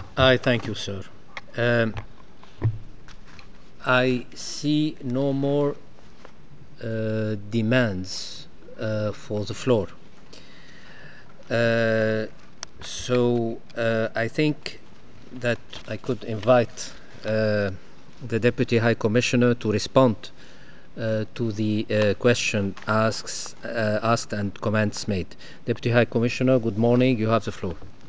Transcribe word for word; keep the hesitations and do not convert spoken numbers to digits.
I thank you, sir. Um, I see no more uh, demands uh, for the floor. Uh, so uh, I think that I could invite uh, the Deputy High Commissioner to respond uh, to the uh, question asks, uh, asked and comments made. Deputy High Commissioner, good morning. You have the floor.